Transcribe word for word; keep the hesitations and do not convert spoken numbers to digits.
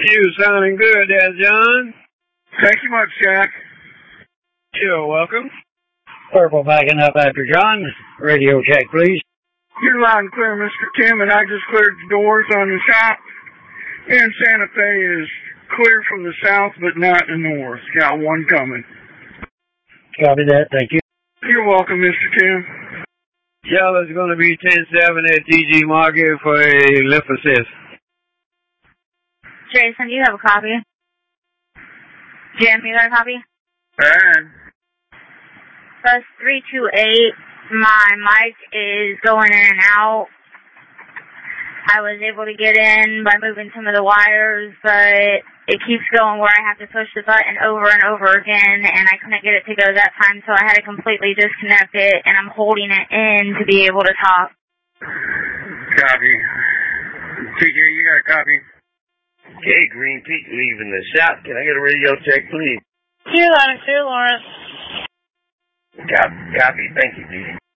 You sounding good there, John. Thank you much, Jack. You're welcome. Purple backing up after John. Radio check, please. You're loud and clear, Mister Tim, and I just cleared the doors on the shop. And Santa Fe is clear from the south, but not the north. Got one coming. Copy that, thank you. You're welcome, Mister Tim. Yellow's going to be ten seven at T G Market for a lift assist. Jason, do you have a copy? Jim, you got a copy? And Bus three two eight, my mic is going in and out. I was able to get in by moving some of the wires, but it keeps going where I have to push the button over and over again, and I couldn't get it to go that time, so I had to completely disconnect it, and I'm holding it in to be able to talk. Copy. T J, you got a copy? Okay, Green Peak leaving the shop. Can I get a radio check, please? Here, Lawrence. Here, Lawrence. Copy, copy. Thank you, Dee.